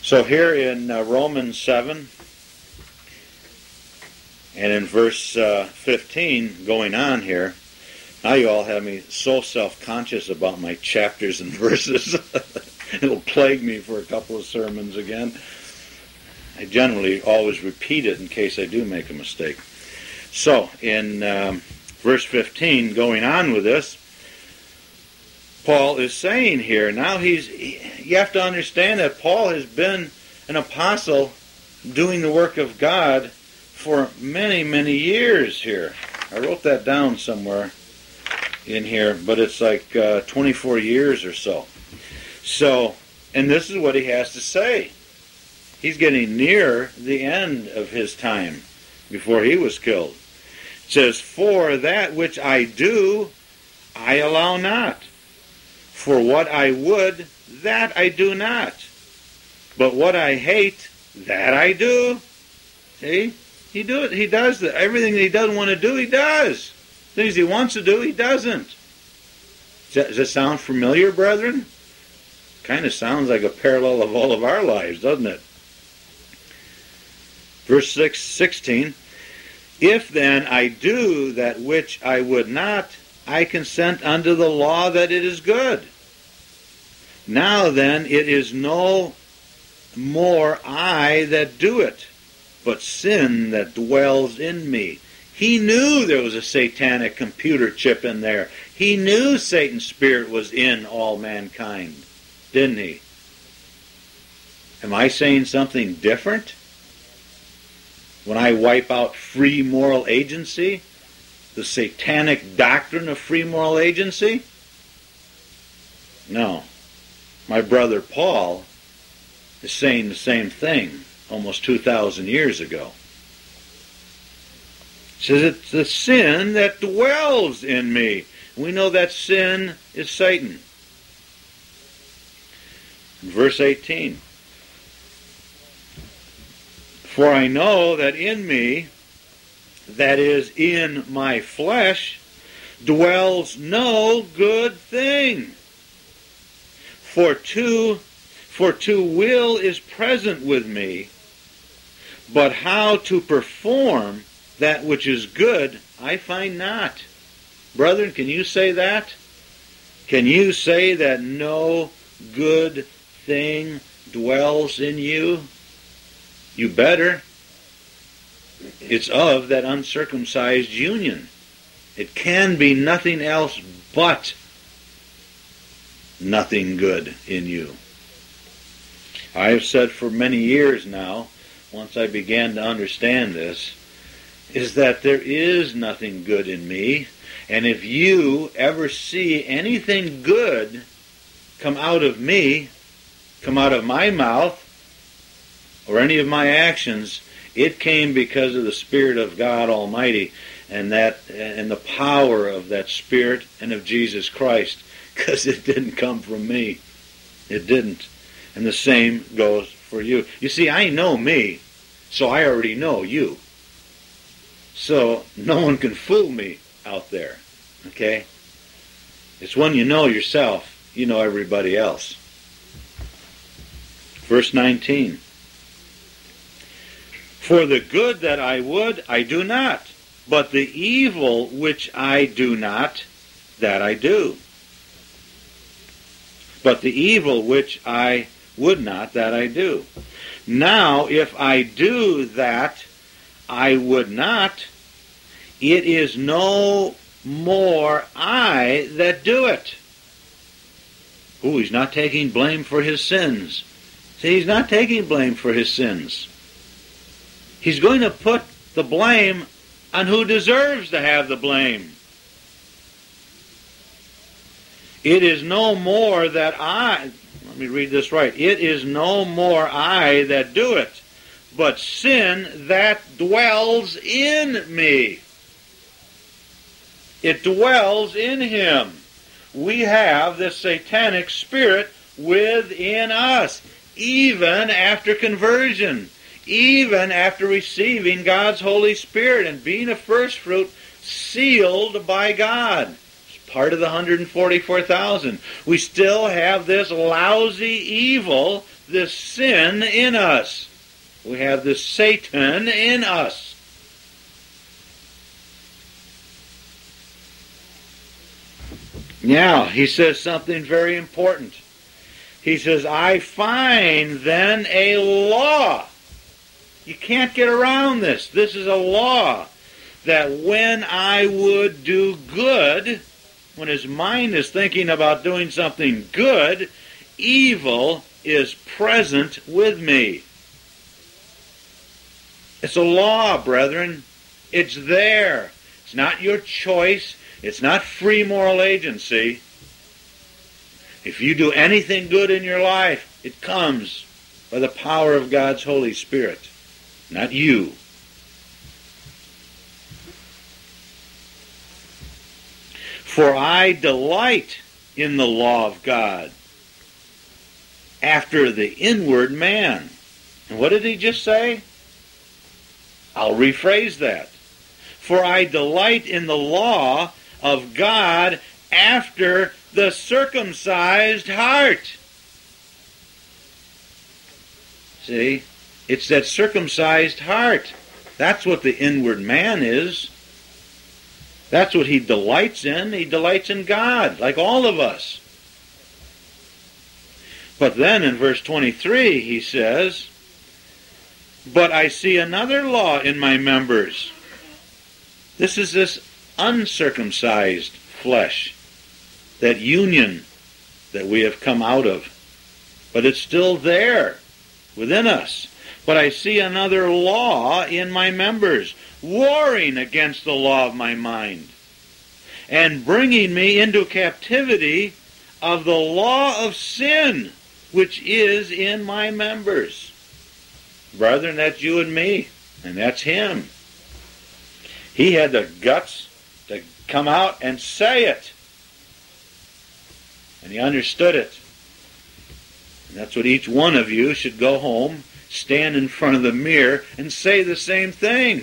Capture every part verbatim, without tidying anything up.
So here in uh, Romans seven and in verse uh, fifteen, going on here, now you all have me so self-conscious about my chapters and verses. It'll plague me for a couple of sermons again. I generally always repeat it in case I do make a mistake. So, in um, verse fifteen, going on with this, Paul is saying here, now he's, you have to understand that Paul has been an apostle doing the work of God for many, many years here. I wrote that down somewhere in here, but it's like uh, twenty-four years or so. So, and this is what he has to say. He's getting near the end of his time before he was killed. It says, for that which I do, I allow not. For what I would, that I do not. But what I hate, that I do. See? He do it. He does that. Everything that he doesn't want to do, he does. Things he wants to do, he doesn't. Does that, does that sound familiar, brethren? Kind of sounds like a parallel of all of our lives, doesn't it? Verse six, sixteen, if then I do that which I would not, I consent unto the law that it is good. Now then, it is no more I that do it, but sin that dwells in me. He knew there was a satanic computer chip in there. He knew Satan's spirit was in all mankind, didn't he? Am I saying something different? When I wipe out free moral agency, the satanic doctrine of free moral agency? No. My brother Paul is saying the same thing almost two thousand years ago. He says it's the sin that dwells in me. We know that sin is Satan. Verse eighteen. For I know that in me, that is, in my flesh, dwells no good thing. For to, for to will is present with me, but how to perform that which is good, I find not. Brethren, can you say that? Can you say that no good thing dwells in you? You better. It's of that uncircumcised union. It can be nothing else but nothing good in you. I have said for many years now, once I began to understand this, is that there is nothing good in me, and if you ever see anything good come out of me, come out of my mouth, or any of my actions, it came because of the Spirit of God Almighty and that and the power of that Spirit and of Jesus Christ, because it didn't come from me. It didn't. And the same goes for you. You see, I know me, so I already know you. So no one can fool me out there. Okay? It's when you know yourself, you know everybody else. Verse nineteen. For the good that I would, I do not, but the evil which I do not, that I do. But the evil which I would not, that I do. Now, if I do that I would not, it is no more I that do it. Ooh, he's not taking blame for his sins. See, he's not taking blame for his sins. He's going to put the blame on who deserves to have the blame. It is no more that I, let me read this right, it is no more I that do it, but sin that dwells in me. It dwells in him. We have this satanic spirit within us, even after conversion. Even after receiving God's Holy Spirit and being a first fruit sealed by God. It's part of the one hundred forty-four thousand. We still have this lousy evil, this sin in us. We have this Satan in us. Now, he says something very important. He says, I find then a law. You can't get around this. This is a law that when I would do good, when his mind is thinking about doing something good, evil is present with me. It's a law, brethren. It's there. It's not your choice. It's not free moral agency. If you do anything good in your life, it comes by the power of God's Holy Spirit, not you. For I delight in the law of God after the inward man. And what did he just say? I'll rephrase that. For I delight in the law of God after the circumcised heart. See? It's that circumcised heart. That's what the inward man is. That's what he delights in. He delights in God, like all of us. But then in verse twenty-three he says, but I see another law in my members. This is this uncircumcised flesh, that union that we have come out of. But it's still there within us. But I see another law in my members, warring against the law of my mind, and bringing me into captivity of the law of sin, which is in my members. Brethren, that's you and me, and that's him. He had the guts to come out and say it. And he understood it. And that's what each one of you should go home, stand in front of the mirror, and say the same thing.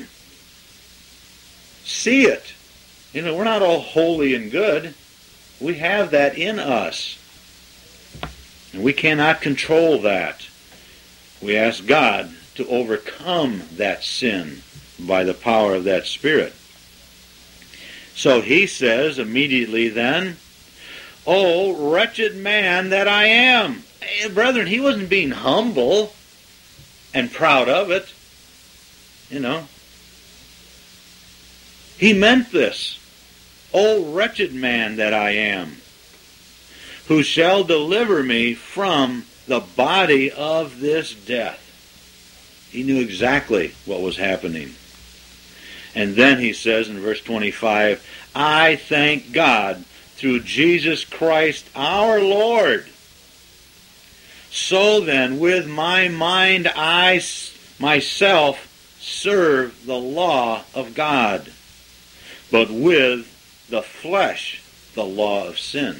See it. You know, we're not all holy and good. We have that in us. And we cannot control that. We ask God to overcome that sin by the power of that Spirit. So he says immediately then, oh, wretched man that I am. Hey, brethren, he wasn't being humble and proud of it. You know. He meant this. Oh, wretched man that I am, who shall deliver me from the body of this death. He knew exactly what was happening. And then he says in verse twenty-five, I thank God through Jesus Christ our Lord. So then, with my mind, I myself serve the law of God, but with the flesh, the law of sin.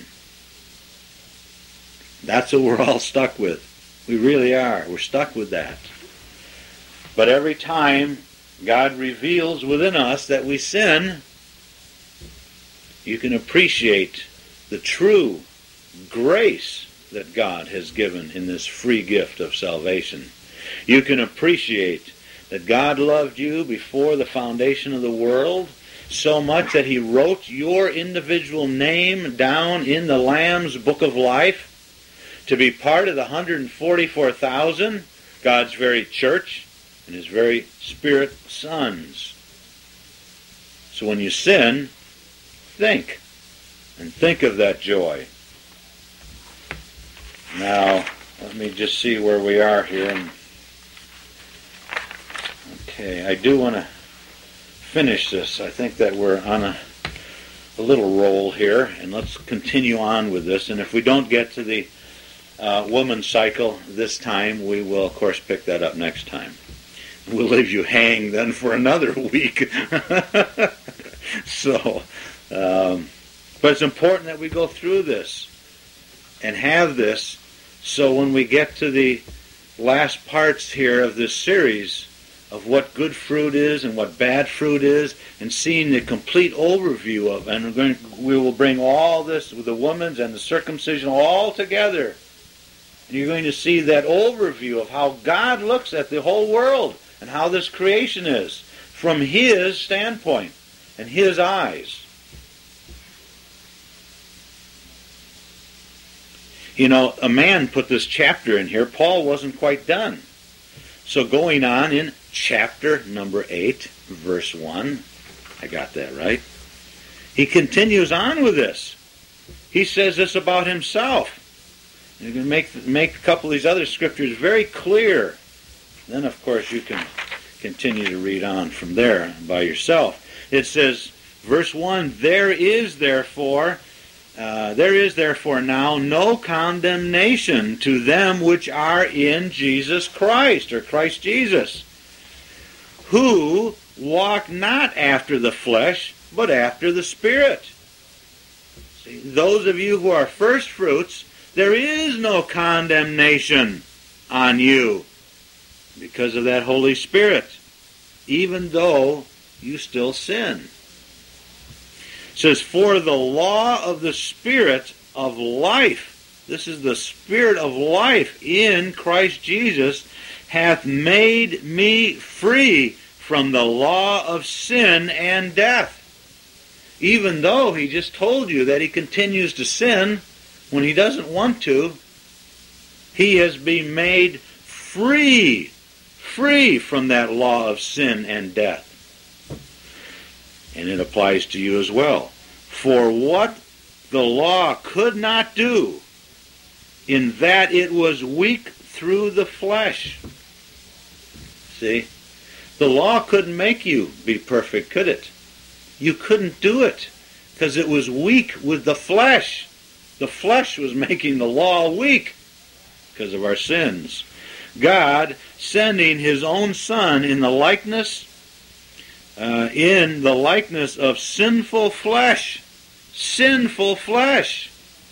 That's what we're all stuck with. We really are. We're stuck with that. But every time God reveals within us that we sin, you can appreciate the true grace that God has given in this free gift of salvation. You can appreciate that God loved you before the foundation of the world so much that he wrote your individual name down in the Lamb's Book of Life to be part of the one hundred forty-four thousand, God's very church, and his very spirit sons. So when you sin, think. And think of that joy. Now, let me just see where we are here. Okay, I do want to finish this. I think that we're on a, a little roll here, and let's continue on with this. And if we don't get to the uh, woman cycle this time, we will, of course, pick that up next time. We'll leave you hang then for another week. so, um, but it's important that we go through this and have this, so when we get to the last parts here of this series, of what good fruit is and what bad fruit is, and seeing the complete overview of, and we're going, we will bring all this with the woman's and the circumcision all together. And you're going to see that overview of how God looks at the whole world and how this creation is from His standpoint and His eyes. You know, a man put this chapter in here. Paul wasn't quite done. So going on in chapter number eight, verse one, I got that right. He continues on with this. He says this about himself. You can make make a couple of these other scriptures very clear. Then, of course, you can continue to read on from there by yourself. It says, verse one, There is therefore, uh, there is therefore now no condemnation to them which are in Jesus Christ, or Christ Jesus, who walk not after the flesh, but after the Spirit. See, those of you who are first fruits, there is no condemnation on you because of that Holy Spirit, even though you still sin. It says, For the law of the Spirit of life, this is the Spirit of life in Christ Jesus, hath made me free from the law of sin and death. Even though he just told you that he continues to sin when he doesn't want to, he has been made free, free from that law of sin and death. And it applies to you as well. For what the law could not do, in that it was weak through the flesh. See? The law couldn't make you be perfect, could it? You couldn't do it because it was weak with the flesh. The flesh was making the law weak because of our sins. God sending His own Son in the likeness, uh, in the likeness of sinful flesh, sinful flesh,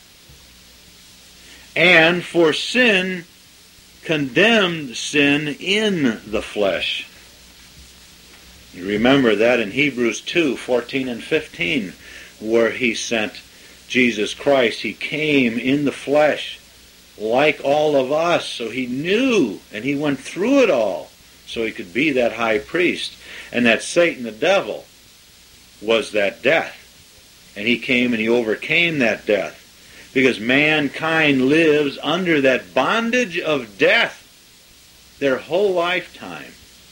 and for sin condemned sin in the flesh. You remember that in Hebrews two, fourteen and fifteen, where He sent Jesus Christ. He came in the flesh like all of us, so He knew, and He went through it all, so He could be that high priest. And that Satan, the devil, was that death. And He came and He overcame that death. Because mankind lives under that bondage of death their whole lifetime.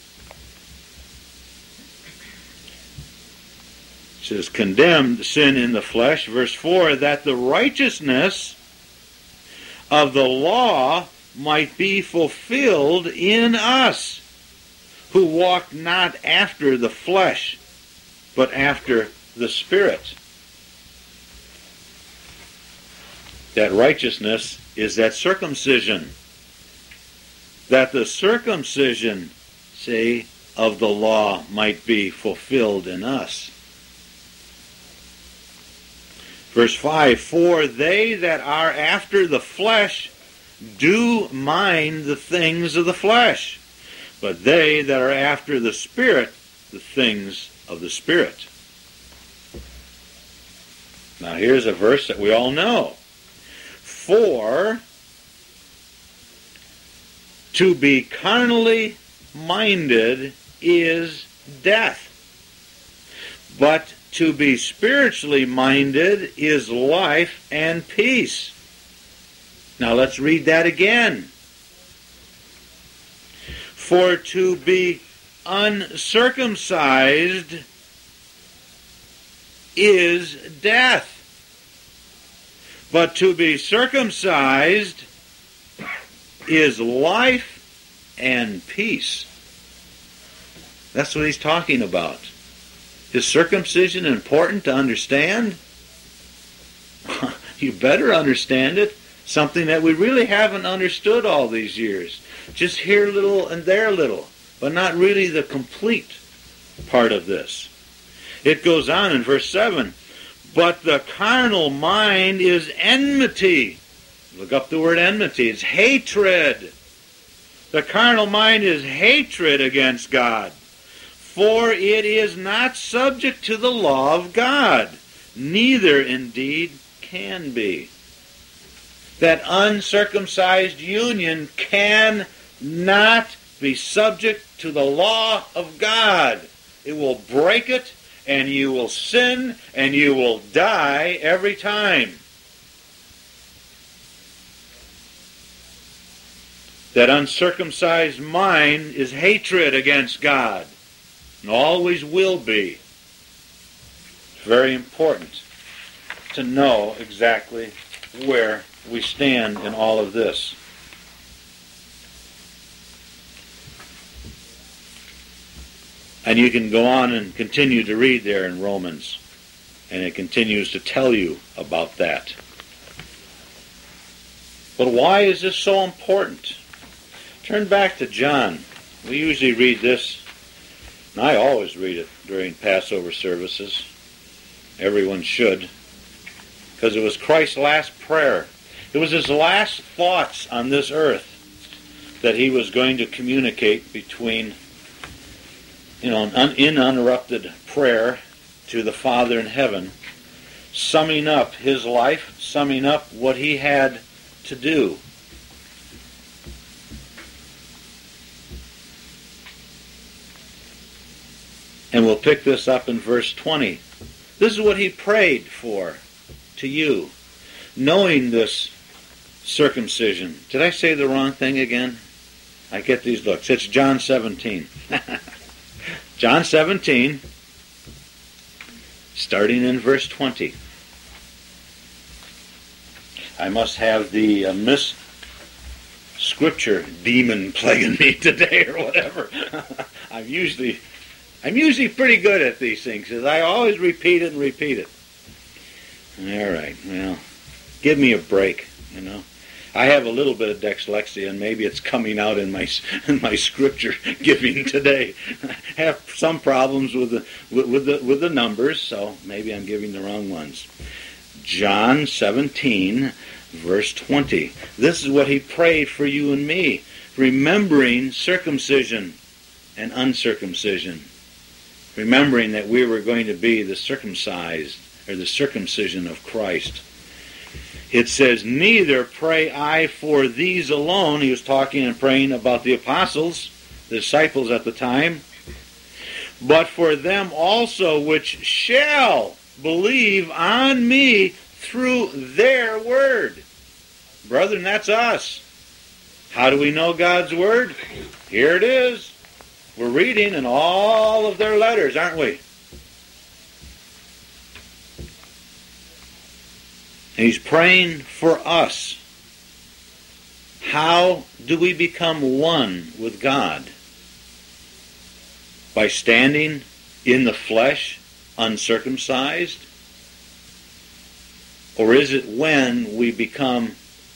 It says, condemned sin in the flesh, verse four, that the righteousness of the law might be fulfilled in us, who walk not after the flesh, but after the Spirit. That righteousness is that circumcision. That the circumcision, see, of the law might be fulfilled in us. Verse five, For they that are after the flesh do mind the things of the flesh, but they that are after the Spirit, the things of the Spirit. Now here's a verse that we all know. For to be carnally minded is death, but to be spiritually minded is life and peace. Now let's read that again. For to be uncircumcised is death, but to be circumcised is life and peace. That's what he's talking about. Is circumcision important to understand? You better understand it. Something that we really haven't understood all these years. Just here a little and there a little, but not really the complete part of this. It goes on in verse seven. But the carnal mind is enmity. Look up the word enmity. It's hatred The carnal mind is hatred against God, for it is not subject to the law of God, neither indeed can be. That uncircumcised union cannot be subject to the law of God. It will break it, and you will sin, and you will die every time. That uncircumcised mind is hatred against God, and always will be. It's very important to know exactly where we stand in all of this. And you can go on and continue to read there in Romans, and it continues to tell you about that. But why is this so important? Turn back to John. We usually read this, and I always read it during Passover services. Everyone should, because it was Christ's last prayer. It was his last thoughts on this earth that he was going to communicate between, you know, in uninterrupted prayer to the Father in heaven, summing up his life, summing up what he had to do. And we'll pick this up in verse twenty. This is what he prayed for to you, knowing this circumcision. Did I say the wrong thing again? I get these looks. It's John seventeen. John seventeen, starting in verse twenty. I must have the uh, Miss Scripture demon plaguing me today or whatever. I'm usually... I'm usually pretty good at these things, because I always repeat it and repeat it. All right, well, give me a break, you know. I have a little bit of dyslexia, and maybe it's coming out in my in my scripture giving today. I have some problems with the with, with the with the numbers, so maybe I'm giving the wrong ones. John seventeen, verse twenty. This is what he prayed for you and me, remembering circumcision and uncircumcision. Remembering that we were going to be the circumcised, or the circumcision of Christ. It says, neither pray I for these alone. He was talking and praying about the apostles, the disciples at the time. But for them also which shall believe on me through their word. Brethren, that's us. How do we know God's word? Here it is. We're reading in all of their letters, aren't we? And he's praying for us. How do we become one with God? By standing in the flesh, uncircumcised? Or is it when we become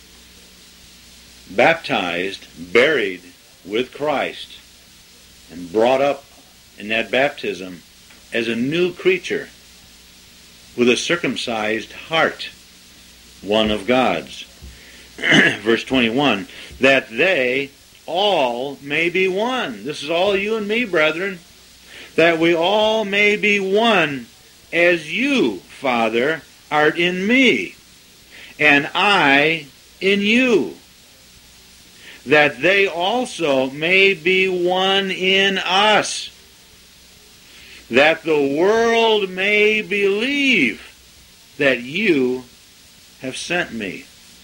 baptized, buried with Christ, and brought up in that baptism as a new creature with a circumcised heart, one of God's? Verse twenty-one, that they all may be one. This is all you and me, brethren. That we all may be one, as you, Father, art in me, and I in you, that they also may be one in us, that the world may believe that you have sent me.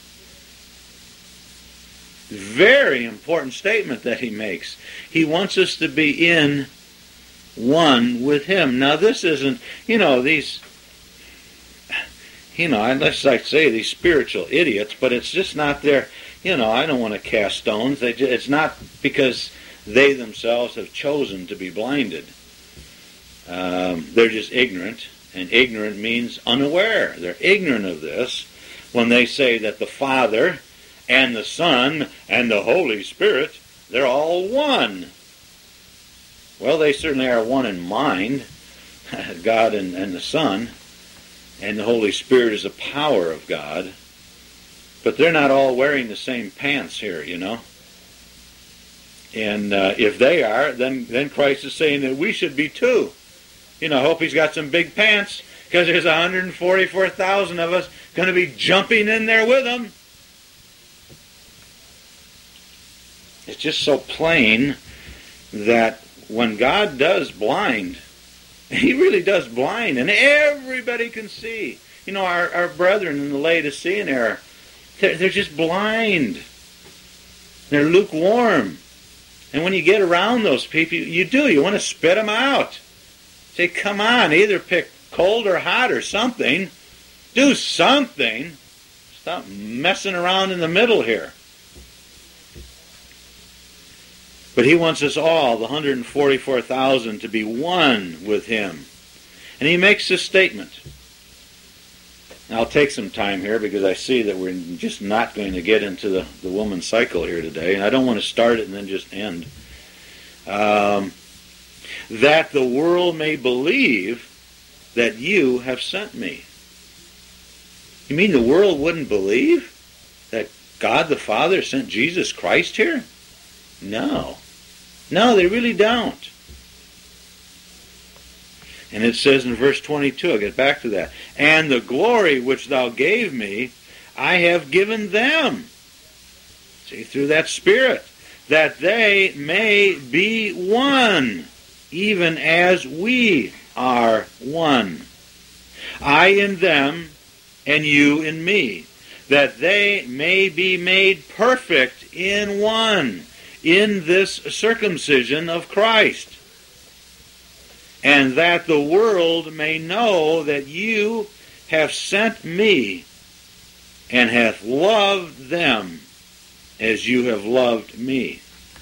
Very important statement that he makes. He wants us to be in one with him. Now this isn't, you know, these, you know, unless I say these spiritual idiots, but it's just not their... You know, I don't want to cast stones. They just, it's not because they themselves have chosen to be blinded. Um, they're just ignorant, and ignorant means unaware. They're ignorant of this when they say that the Father and the Son and the Holy Spirit, they're all one. Well, they certainly are one in mind, God and, and the Son, and the Holy Spirit is the power of God. But they're not all wearing the same pants here, you know. And uh, if they are, then, then Christ is saying that we should be too. You know, I hope he's got some big pants, because there's one hundred forty-four thousand of us going to be jumping in there with him. It's just so plain that when God does blind, he really does blind, and everybody can see. You know, our, our brethren in the Laodicean era, they're, they're just blind. They're lukewarm. And when you get around those people, you, you do. You want to spit them out. Say, come on, either pick cold or hot or something. Do something. Stop messing around in the middle here. But he wants us all, the one hundred forty-four thousand, to be one with him. And he makes this statement. Now, I'll take some time here because I see that we're just not going to get into the, the woman cycle here today. And I don't want to start it and then just end. Um, that the world may believe that you have sent me. You mean the world wouldn't believe that God the Father sent Jesus Christ here? No. No, they really don't. And it says in verse twenty-two, I'll get back to that. And the glory which thou gave me, I have given them. See, through that Spirit, that they may be one, even as we are one. I in them, and you in me, that they may be made perfect in one, in this circumcision of Christ, and that the world may know that you have sent me, and hath loved them as you have loved me.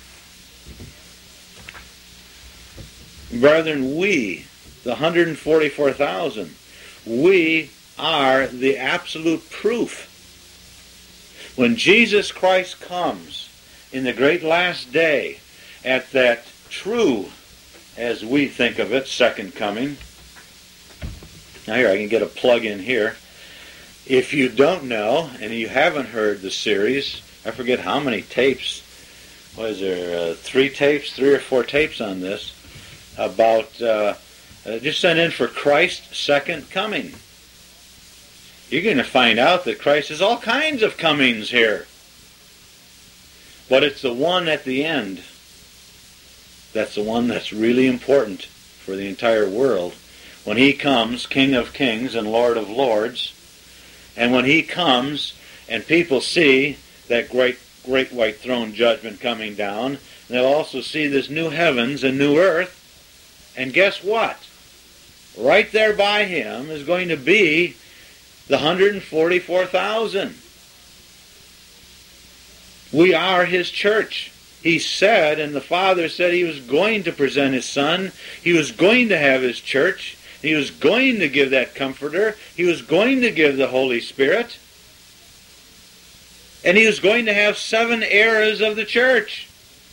Brethren, we, the one hundred forty-four thousand, we are the absolute proof. When Jesus Christ comes in the great last day, at that true, as we think of it, second coming. Now here, I can get a plug in here. If you don't know, and you haven't heard the series, I forget how many tapes, what is there, uh, three tapes, three or four tapes on this, about, uh, uh, just send in for Christ's second coming. You're going to find out that Christ has all kinds of comings here. But it's the one at the end that's the one that's really important for the entire world. When he comes, King of Kings and Lord of Lords, and when he comes and people see that great, great white throne judgment coming down, they'll also see this new heavens and new earth. And guess what? Right there by him is going to be the one hundred forty-four thousand. We are his church. He said, and the Father said he was going to present his Son. He was going to have his church. He was going to give that Comforter. He was going to give the Holy Spirit. And he was going to have seven eras of the church.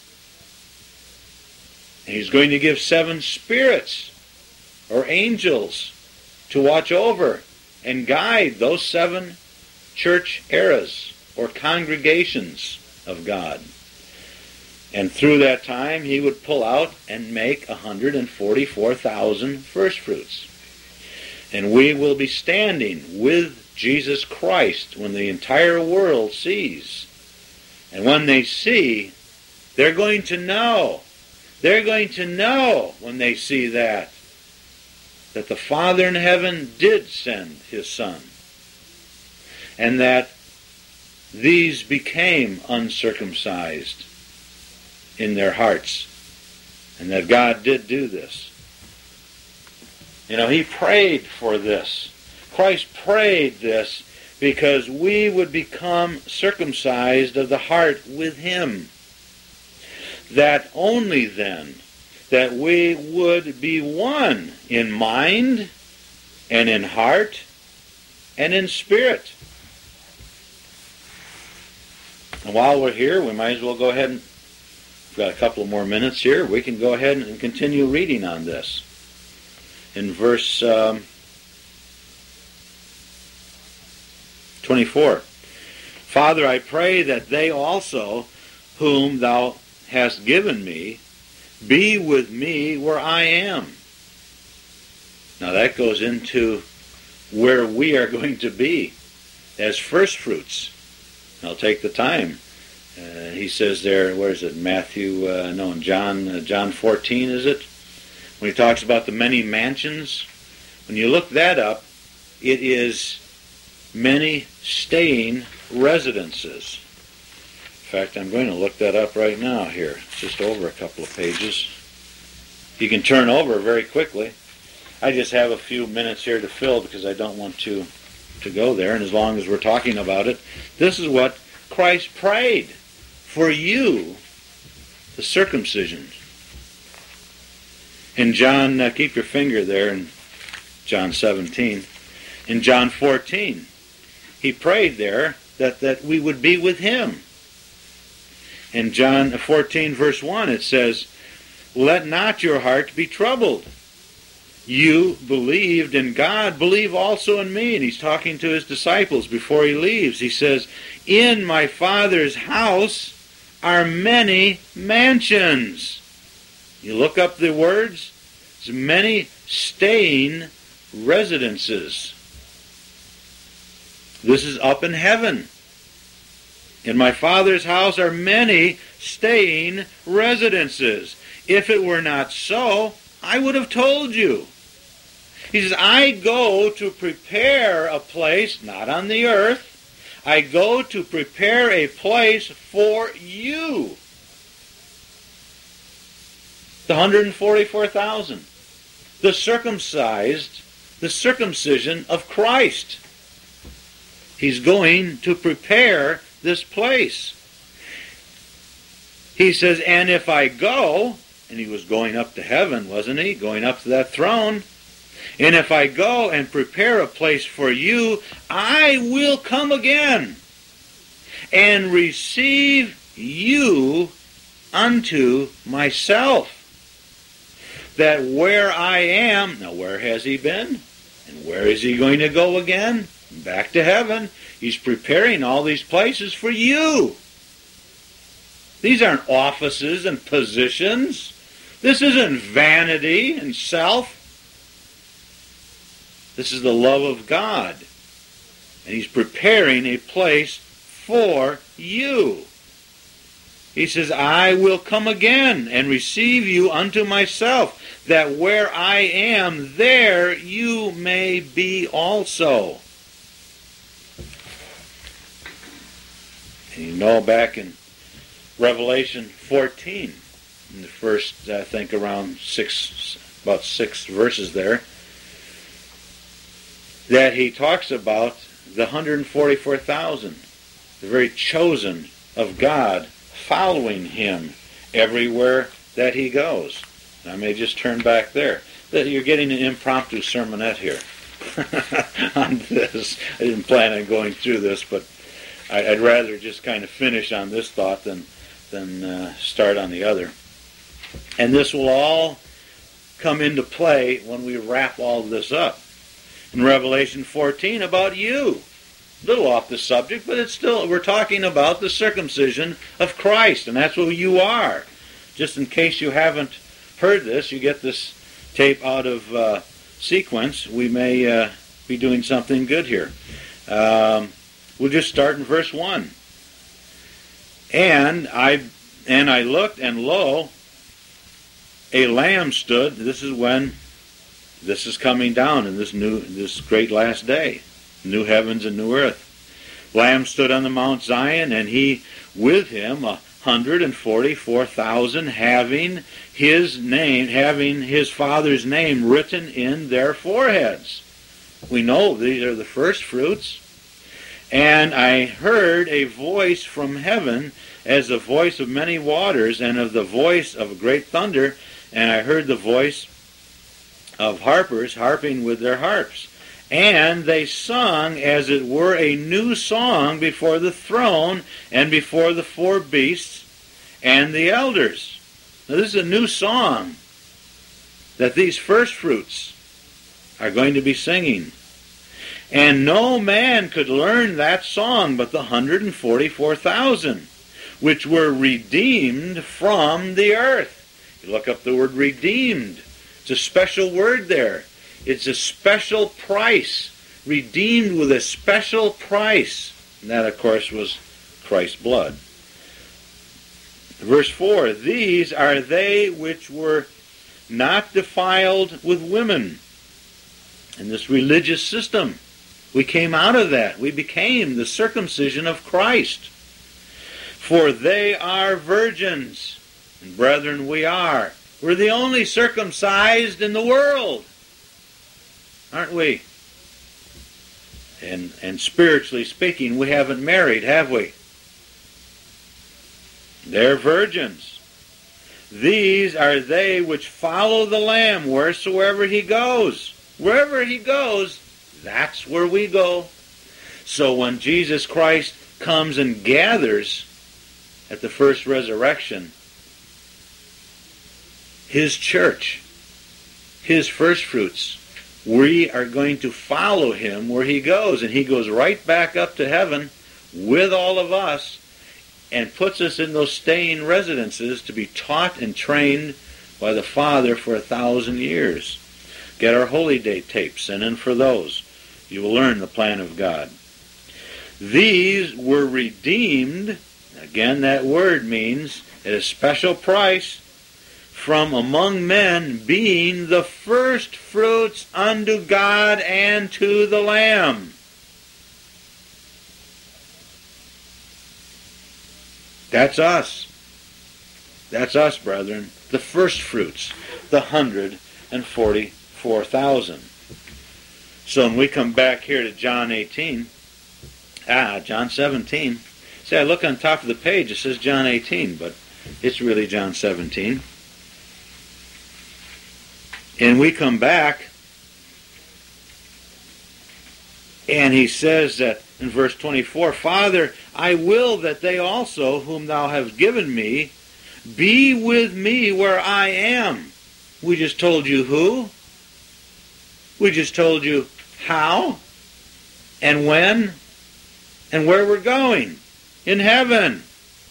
And he's going to give seven spirits or angels to watch over and guide those seven church eras or congregations of God. And through that time, he would pull out and make one hundred forty-four thousand firstfruits. And we will be standing with Jesus Christ when the entire world sees. And when they see, they're going to know. They're going to know when they see that, that the Father in heaven did send his Son. And that these became uncircumcised in their hearts. And that God did do this. You know, he prayed for this. Christ prayed this because we would become circumcised of the heart with him. That only then, that we would be one in mind and in heart and in spirit. And while we're here, we might as well go ahead and, we've got a couple more minutes here, we can go ahead and continue reading on this. In verse um, twenty-four. Father, I pray that they also, whom thou hast given me be with me where I am. Now that goes into where we are going to be as first fruits. I'll take the time. Uh, he says there, where is it? Matthew, uh, no, in John, uh, John fourteen, is it? When he talks about the many mansions. When you look that up, it is many staying residences. In fact, I'm going to look that up right now here. It's just over a couple of pages. You can turn over very quickly. I just have a few minutes here to fill because I don't want to, to go there. And as long as we're talking about it, this is what Christ prayed for you, the circumcision. In John, uh, keep your finger there in John seventeen. In John fourteen, he prayed there that, that we would be with him. In John fourteen, verse one, it says, "Let not your heart be troubled. You believed in God, believe also in me." And he's talking to his disciples before he leaves. He says, "In my Father's house are many mansions." You look up the words, it's many staying residences. This is up in heaven. In my Father's house are many staying residences. If it were not so, I would have told you. He says, I go to prepare a place, not on the earth. I go to prepare a place for you. The one hundred forty-four thousand. The circumcised, the circumcision of Christ. He's going to prepare this place. He says, and if I go, and he was going up to heaven, wasn't he? Going up to that throne. And if I go and prepare a place for you, I will come again and receive you unto myself. That where I am, now where has he been? And where is he going to go again? Back to heaven. He's preparing all these places for you. These aren't offices and positions. This isn't vanity and self. This is the love of God. And he's preparing a place for you. He says, I will come again and receive you unto myself, that where I am, there you may be also. And you know, back in Revelation fourteen, in the first, I think, around six, about six verses there, that he talks about the one hundred forty-four thousand, the very chosen of God, following him everywhere that he goes. I may just turn back there. You're getting an impromptu sermonette here on this. I didn't plan on going through this, but I'd rather just kind of finish on this thought than, than uh, start on the other. And this will all come into play when we wrap all of this up. In Revelation fourteen, about you. A little off the subject, but it's still, we're talking about the circumcision of Christ, and that's what you are. Just in case you haven't heard this, you get this tape out of uh, sequence, we may uh, be doing something good here. Um, we'll just start in verse one. And I and I looked, and lo, a lamb stood. This is when this is coming down in this new, this great last day. New heavens and new earth. Lamb stood on the Mount Zion, and he with him a hundred and forty-four thousand, having his name, having his Father's name written in their foreheads. We know these are the first fruits. And I heard a voice from heaven, as the voice of many waters, and of the voice of a great thunder. And I heard the voice of harpers harping with their harps. And they sung, as it were, a new song before the throne and before the four beasts and the elders. Now this is a new song that these first fruits are going to be singing. And no man could learn that song but the one hundred forty-four thousand, which were redeemed from the earth. You look up the word redeemed. It's a special word there. It's a special price. Redeemed with a special price. And that, of course, was Christ's blood. Verse four, these are they which were not defiled with women. In this religious system, we came out of that. We became the circumcision of Christ. For they are virgins. And brethren, we are. We're the only circumcised in the world. Aren't we? And, and spiritually speaking, we haven't married, have we? They're virgins. These are they which follow the Lamb wheresoever he goes. Wherever he goes, that's where we go. So when Jesus Christ comes and gathers at the first resurrection, his church, his first fruits, we are going to follow him where he goes. And he goes right back up to heaven with all of us and puts us in those staying residences to be taught and trained by the Father for a thousand years. Get our Holy Day tapes, and in for those, you will learn the plan of God. These were redeemed, again that word means, at a special price, from among men, being the first fruits unto God and to the Lamb. That's us. That's us, brethren. The first fruits, the hundred and forty-four thousand. So when we come back here to John eighteen, ah, John seventeen. See, I look on top of the page, it says John eighteen, but it's really John seventeen. And we come back, and he says that in verse twenty-four, Father, I will that they also, whom thou hast given me, be with me where I am. We just told you who. We just told you how and when and where we're going. In heaven.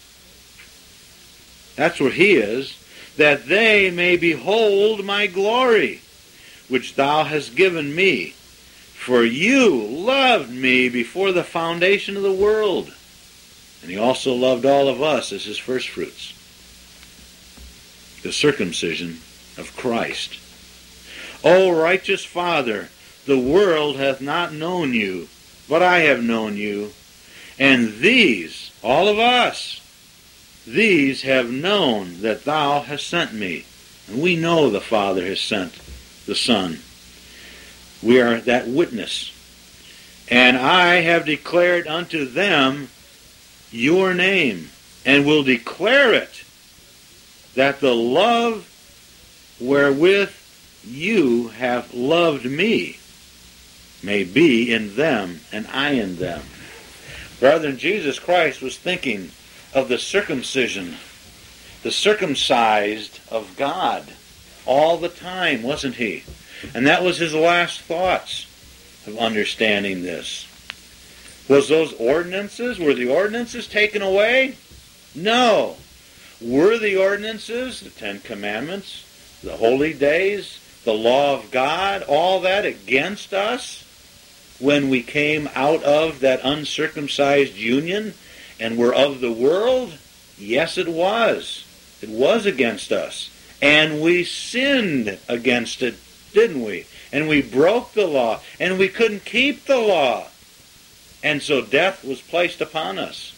That's where he is. That they may behold my glory, which thou hast given me. For you loved me before the foundation of the world. And he also loved all of us as his first fruits. The circumcision of Christ. O righteous Father, the world hath not known you, but I have known you. And these, all of us, these have known that thou hast sent me. And we know the Father has sent the Son. We are that witness. And I have declared unto them your name, and will declare it, that the love wherewith you have loved me may be in them, and I in them. Brethren, Jesus Christ was thinking of the circumcision, the circumcised of God, all the time, wasn't he? And that was his last thoughts of understanding this. Was those ordinances, were the ordinances taken away? No. Were the ordinances, the Ten Commandments, the holy days, the law of God, all that against us when we came out of that uncircumcised union and were of the world? Yes, it was. It was against us. And we sinned against it, didn't we? And we broke the law, and we couldn't keep the law. And so death was placed upon us.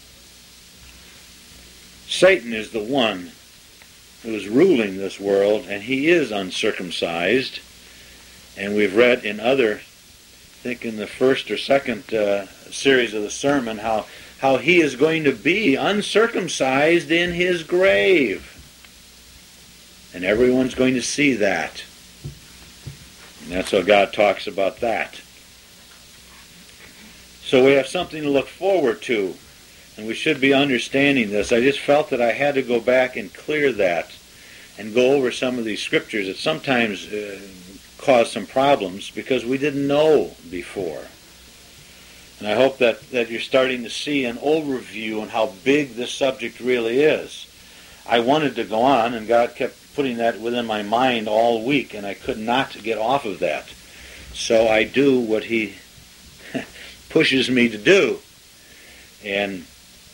Satan is the one who is ruling this world, and he is uncircumcised. And we've read in other, I think in the first or second uh, series of the sermon, how, how he is going to be uncircumcised in his grave. And everyone's going to see that. And that's how God talks about that. So we have something to look forward to. And we should be understanding this. I just felt that I had to go back and clear that and go over some of these scriptures that sometimes uh, cause some problems because we didn't know before. And I hope that, that you're starting to see an overview on how big this subject really is. I wanted to go on, and God kept putting that within my mind all week, and I could not get off of that. So I do what He pushes me to do. And,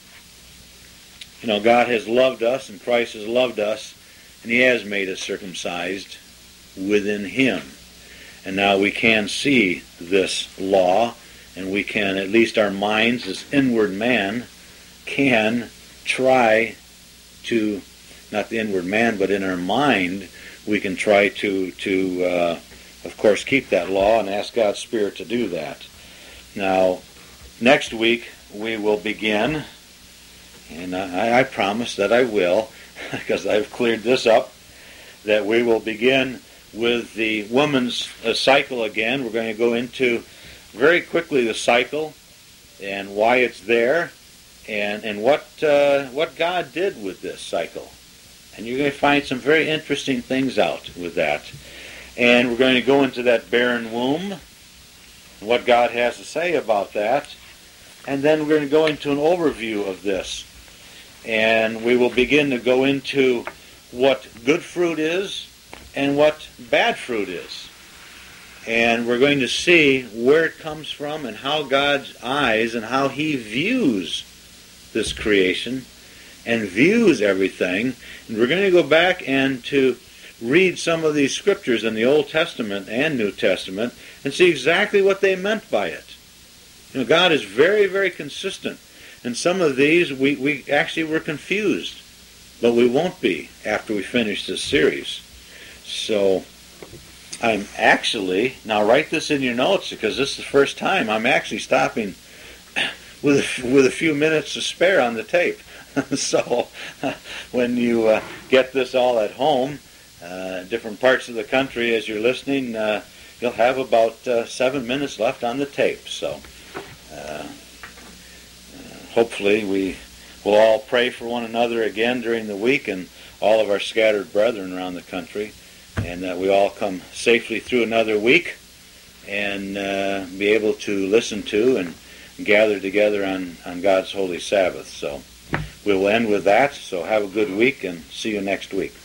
you know, God has loved us, and Christ has loved us, and He has made us circumcised within Him. And now we can see this law, and we can, at least our minds, this inward man, can try to, not the inward man, but in our mind, we can try to, to uh, of course, keep that law and ask God's Spirit to do that. Now, next week we will begin, and I, I promise that I will, because I've cleared this up, that we will begin with the woman's uh, cycle again. We're going to go into very quickly the cycle and why it's there, and and what uh, what God did with this cycle. And you're going to find some very interesting things out with that. And we're going to go into that barren womb, what God has to say about that. And then we're going to go into an overview of this. And we will begin to go into what good fruit is and what bad fruit is. And we're going to see where it comes from and how God's eyes and how He views this creation and views everything. And we're going to go back and to read some of these scriptures in the Old Testament and New Testament and see exactly what they meant by it. You know, God is very, very consistent. And some of these we, we actually were confused, but we won't be after we finish this series. So I'm actually, now write this in your notes because this is the first time I'm actually stopping with a, with a few minutes to spare on the tape. So when you uh, get this all at home, uh, different parts of the country as you're listening, uh, you'll have about uh, seven minutes left on the tape. So uh, uh, hopefully we will all pray for one another again during the week and all of our scattered brethren around the country, and that we all come safely through another week and uh, be able to listen to and gather together on, on God's holy Sabbath. So we will end with that. So have a good week and see you next week.